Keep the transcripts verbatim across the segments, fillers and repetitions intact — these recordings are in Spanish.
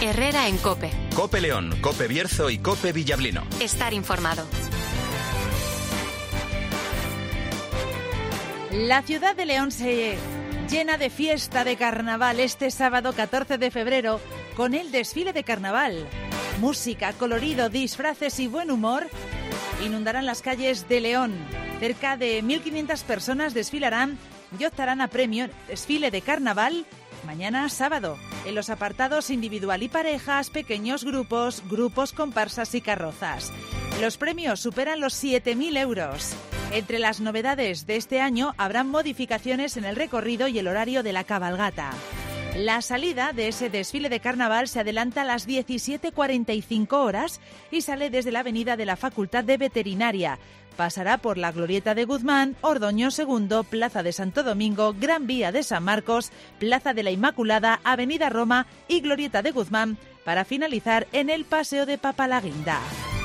Herrera en COPE. COPE León, COPE Bierzo y COPE Villablino. Estar informado. La ciudad de León se llena de fiesta de carnaval este sábado catorce de febrero con el desfile de carnaval. Música, colorido, disfraces y buen humor inundarán las calles de León. Cerca de mil quinientas personas desfilarán y optarán a premio desfile de carnaval mañana sábado, en los apartados individual y parejas, pequeños grupos, grupos, comparsas y carrozas. Los premios superan los siete mil euros. Entre las novedades de este año habrán modificaciones en el recorrido y el horario de la cabalgata. La salida de ese desfile de carnaval se adelanta a las diecisiete cuarenta y cinco horas y sale desde la avenida de la Facultad de Veterinaria. Pasará por la Glorieta de Guzmán, Ordoño segundo, Plaza de Santo Domingo, Gran Vía de San Marcos, Plaza de la Inmaculada, Avenida Roma y Glorieta de Guzmán, para finalizar en el Paseo de Papalaguinda.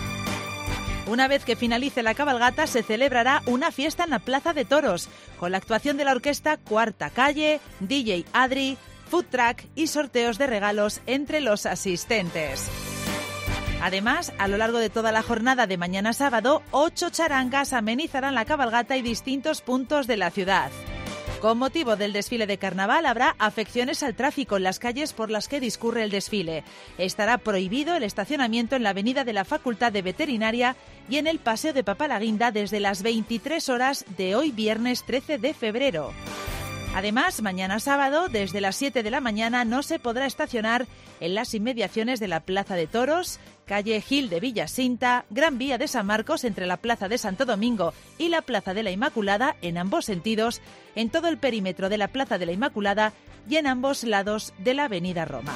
Una vez que finalice la cabalgata, se celebrará una fiesta en la Plaza de Toros, con la actuación de la orquesta Cuarta Calle, D J Adri, food truck y sorteos de regalos entre los asistentes. Además, a lo largo de toda la jornada de mañana sábado, ocho charangas amenizarán la cabalgata y distintos puntos de la ciudad. Con motivo del desfile de carnaval habrá afecciones al tráfico en las calles por las que discurre el desfile. Estará prohibido el estacionamiento en la avenida de la Facultad de Veterinaria y en el Paseo de Papalaguinda desde las veintitrés horas de hoy viernes trece de febrero. Además, mañana sábado, desde las siete de la mañana, no se podrá estacionar en las inmediaciones de la Plaza de Toros, calle Gil de Villasinta, Gran Vía de San Marcos entre la Plaza de Santo Domingo y la Plaza de la Inmaculada, en ambos sentidos, en todo el perímetro de la Plaza de la Inmaculada y en ambos lados de la Avenida Roma.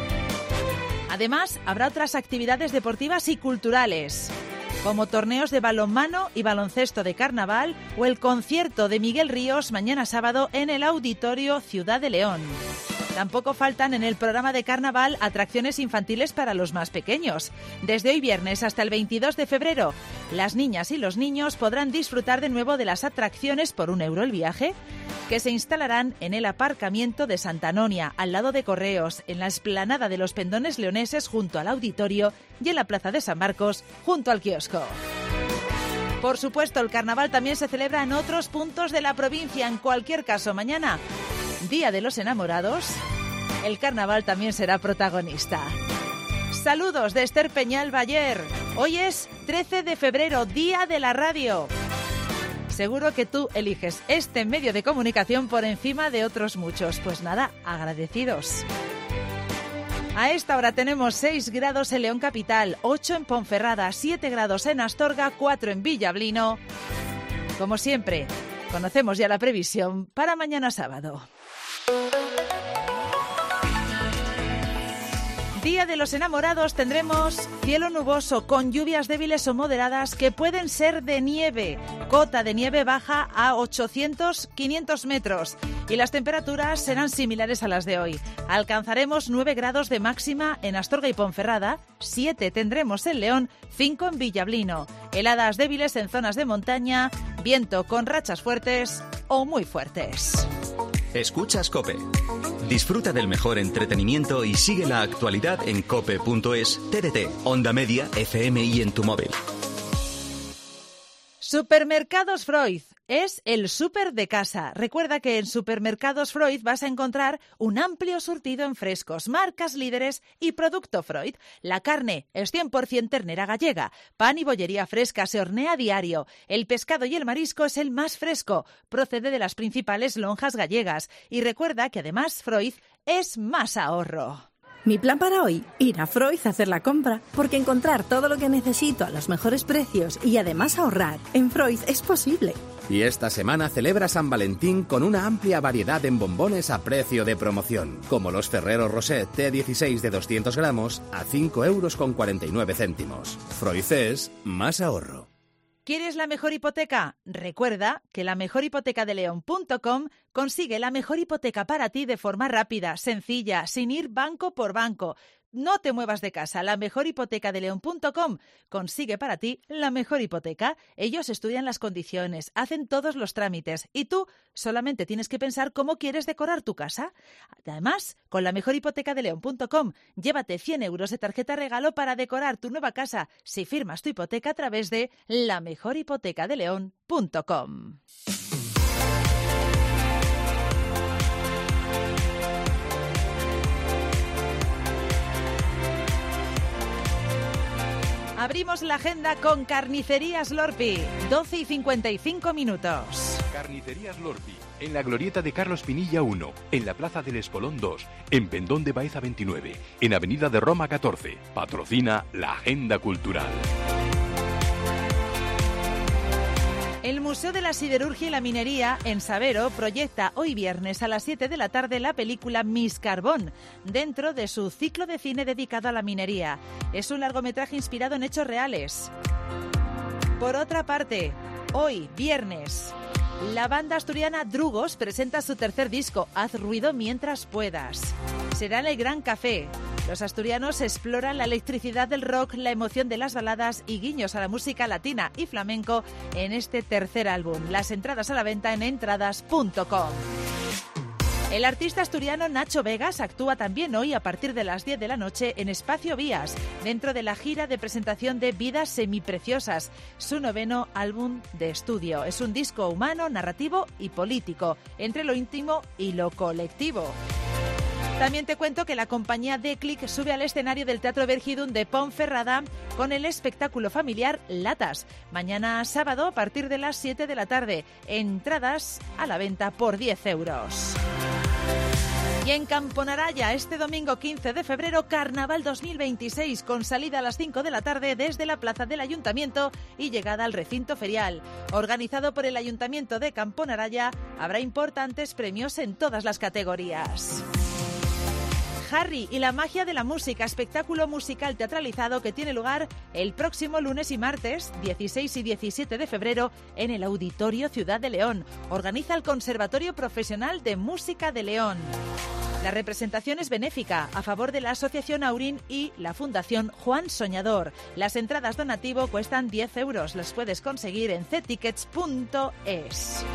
Además, habrá otras actividades deportivas y culturales, como torneos de balonmano y baloncesto de carnaval o el concierto de Miguel Ríos mañana sábado en el Auditorio Ciudad de León. Tampoco faltan en el programa de carnaval atracciones infantiles para los más pequeños. Desde hoy viernes hasta el veintidós de febrero, las niñas y los niños podrán disfrutar de nuevo de las atracciones por un euro el viaje, que se instalarán en el aparcamiento de Santa Anonia, al lado de Correos, en la explanada de los Pendones Leoneses junto al auditorio y en la Plaza de San Marcos junto al kiosco. Por supuesto, el carnaval también se celebra en otros puntos de la provincia. En cualquier caso, mañana, Día de los Enamorados, el carnaval también será protagonista. Saludos de Esther Peñal Bayer. Hoy es trece de febrero, Día de la Radio. Seguro que tú eliges este medio de comunicación por encima de otros muchos. Pues nada, agradecidos. A esta hora tenemos seis grados en León Capital, ocho en Ponferrada, siete grados en Astorga, cuatro en Villablino. Como siempre, conocemos ya la previsión para mañana sábado. Día de los Enamorados, tendremos cielo nuboso con lluvias débiles o moderadas que pueden ser de nieve. Cota de nieve baja a ochocientos a quinientos metros y las temperaturas serán similares a las de hoy. Alcanzaremos nueve grados de máxima en Astorga y Ponferrada, siete tendremos en León, cinco en Villablino. Heladas débiles en zonas de montaña, viento con rachas fuertes o muy fuertes. Escuchas COPE. Disfruta del mejor entretenimiento y sigue la actualidad en cope punto es, T D T, Onda Media, F M y en tu móvil. Supermercados Freud es el súper de casa. Recuerda que en Supermercados Freud vas a encontrar un amplio surtido en frescos, marcas líderes y producto Freud. La carne es cien por ciento ternera gallega, pan y bollería fresca se hornea a diario. El pescado y el marisco es el más fresco, procede de las principales lonjas gallegas. Y recuerda que además Freud es más ahorro. Mi plan para hoy, ir a Freud a hacer la compra, porque encontrar todo lo que necesito a los mejores precios y además ahorrar en Freud es posible. Y esta semana celebra San Valentín con una amplia variedad en bombones a precio de promoción, como los Ferrero Rocher T dieciséis de doscientos gramos a cinco euros con cuarenta y nueve céntimos. Freud es más ahorro. ¿Quieres la mejor hipoteca? Recuerda que la mejor hipoteca de león punto com consigue la mejor hipoteca para ti de forma rápida, sencilla, sin ir banco por banco. No te muevas de casa. La mejor hipoteca de león punto com consigue para ti la mejor hipoteca. Ellos estudian las condiciones, hacen todos los trámites y tú solamente tienes que pensar cómo quieres decorar tu casa. Además, con la mejor hipoteca de león punto com, llévate cien euros de tarjeta regalo para decorar tu nueva casa si firmas tu hipoteca a través de la mejor hipoteca de león punto com. Abrimos la agenda con Carnicerías Lorpi, doce y cincuenta y cinco minutos. Carnicerías Lorpi, en la glorieta de Carlos Pinilla uno, en la Plaza del Espolón dos, en Pendón de Baeza veintinueve, en Avenida de Roma catorce. Patrocina la Agenda Cultural. El Museo de la Siderurgia y la Minería, en Sabero, proyecta hoy viernes a las siete de la tarde la película Miss Carbón, dentro de su ciclo de cine dedicado a la minería. Es un largometraje inspirado en hechos reales. Por otra parte, hoy, viernes, la banda asturiana Drugos presenta su tercer disco, Haz ruido mientras puedas. Será en el Gran Café. Los asturianos exploran la electricidad del rock, la emoción de las baladas y guiños a la música latina y flamenco en este tercer álbum. Las entradas a la venta en entradas punto com. El artista asturiano Nacho Vegas actúa también hoy a partir de las diez de la noche en Espacio Vías, dentro de la gira de presentación de Vidas Semipreciosas, su noveno álbum de estudio. Es un disco humano, narrativo y político, entre lo íntimo y lo colectivo. También te cuento que la compañía Declic sube al escenario del Teatro Vergidun de Ponferrada con el espectáculo familiar Latas. Mañana sábado a partir de las siete de la tarde. Entradas a la venta por diez euros. Y en Camponaraya, este domingo quince de febrero, Carnaval dos mil veintiséis, con salida a las cinco de la tarde desde la plaza del Ayuntamiento y llegada al recinto ferial. Organizado por el Ayuntamiento de Camponaraya, habrá importantes premios en todas las categorías. Harry y la magia de la música, espectáculo musical teatralizado que tiene lugar el próximo lunes y martes, dieciséis y diecisiete de febrero, en el Auditorio Ciudad de León. Organiza el Conservatorio Profesional de Música de León. La representación es benéfica, a favor de la Asociación Aurín y la Fundación Juan Soñador. Las entradas donativo cuestan diez euros. Las puedes conseguir en c tickets punto es.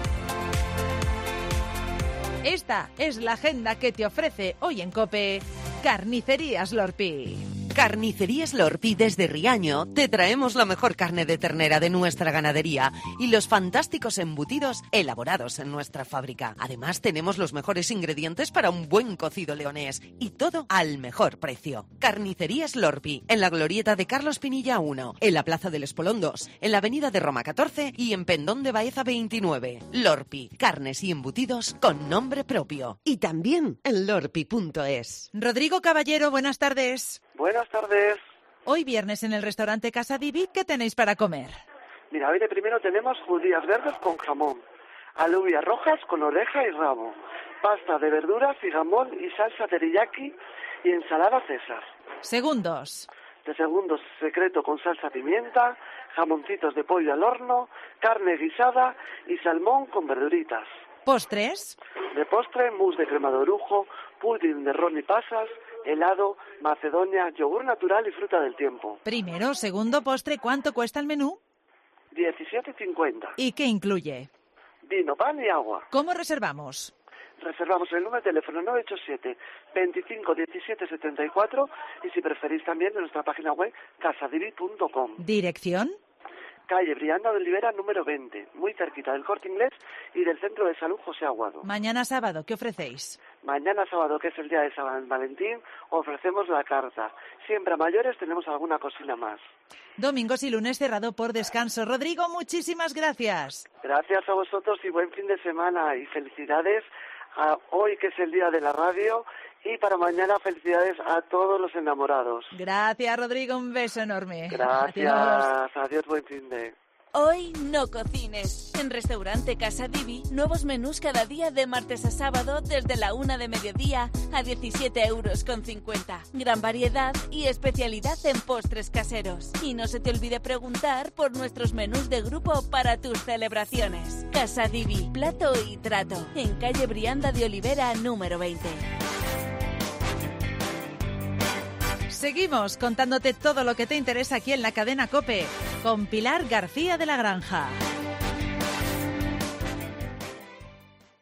Esta es la agenda que te ofrece hoy en COPE Carnicerías Lorpi. Carnicerías Lorpi desde Riaño te traemos la mejor carne de ternera de nuestra ganadería y los fantásticos embutidos elaborados en nuestra fábrica. Además tenemos los mejores ingredientes para un buen cocido leonés y todo al mejor precio. Carnicerías Lorpi, en la glorieta de Carlos Pinilla uno, en la Plaza del Espolón dos, en la Avenida de Roma catorce y en Pendón de Baeza veintinueve. Lorpi, carnes y embutidos con nombre propio. Y también en lorpi punto es. Rodrigo Caballero, buenas tardes. Buenas tardes. Hoy viernes en el restaurante Casa Divi, ¿qué tenéis para comer? Mira, hoy de primero tenemos judías verdes con jamón, alubias rojas con oreja y rabo, pasta de verduras y jamón y salsa teriyaki y ensalada César. Segundos. De segundos, secreto con salsa pimienta, jamoncitos de pollo al horno, carne guisada y salmón con verduritas. Postres. De postre, mousse de crema de orujo, pudding de ron y pasas, helado, macedonia, yogur natural y fruta del tiempo. Primero, segundo, postre, ¿cuánto cuesta el menú? diecisiete cincuenta. ¿Y qué incluye? Vino, pan y agua. ¿Cómo reservamos? Reservamos el número de teléfono nueve ocho siete, veinticinco diecisiete setenta y cuatro y si preferís también en nuestra página web casadivi punto com. ¿Dirección? Calle Brianda de Olivera número veinte, muy cerquita del Corte Inglés y del Centro de Salud José Aguado. Mañana sábado, ¿qué ofrecéis? Mañana sábado, que es el día de San Valentín, ofrecemos la carta. Siempre a mayores tenemos alguna cocina más. Domingos y lunes cerrado por descanso. Rodrigo, muchísimas gracias. Gracias a vosotros y buen fin de semana y felicidades a hoy, que es el día de la radio, y para mañana felicidades a todos los enamorados. Gracias, Rodrigo, un beso enorme. Gracias, adiós, adiós, buen fin de... Hoy no cocines. En Restaurante Casa Divi, nuevos menús cada día de martes a sábado desde la una de mediodía a diecisiete euros con cincuenta. Gran variedad y especialidad en postres caseros. Y no se te olvide preguntar por nuestros menús de grupo para tus celebraciones. Casa Divi, plato y trato. En calle Brianda de Olivera número veinte. Seguimos contándote todo lo que te interesa aquí en la cadena COPE con Pilar García de la Granja.